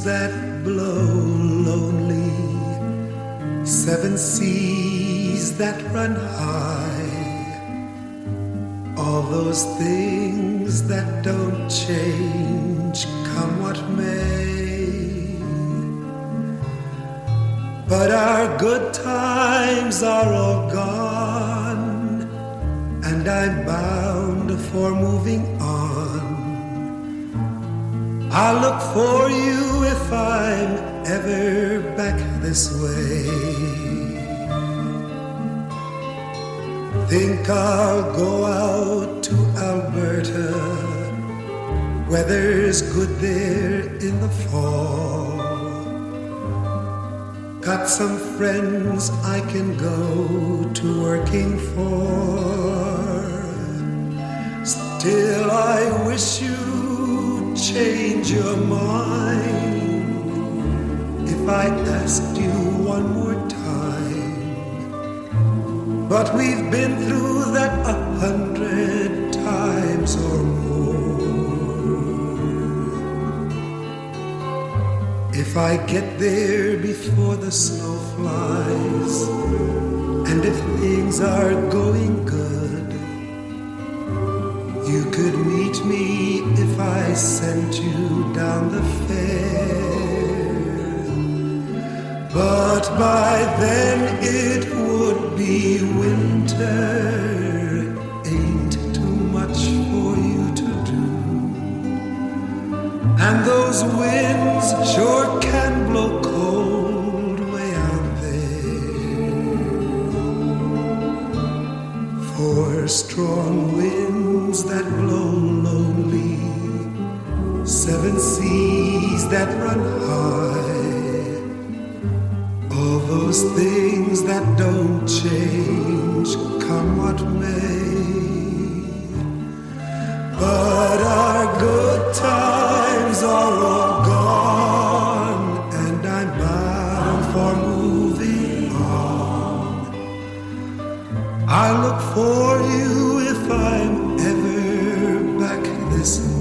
that blow lonely, seven seas that run high, all those things that don't change, come what may. But our good times are all gone, and I'm bound for moving on. I'll look for you if I'm ever back this way. Think I'll go out to Alberta, weather's good there in the fall. Got some friends I can go to working for. Still I wish you'd change your mind if I asked you one more time. But we've been through that 100 times or more. If I get there before the snow flies, and if things are going good, you could meet me if I sent you down the fair. But by then it would be winter, ain't too much for you to do. And those winds sure can blow cold way out there. Four strong winds that blow lonely, seven seas that run high, all those things that don't change, come what may. But our good times are all gone, and I'm bound for moving on. I look for you if I'm ever back this way.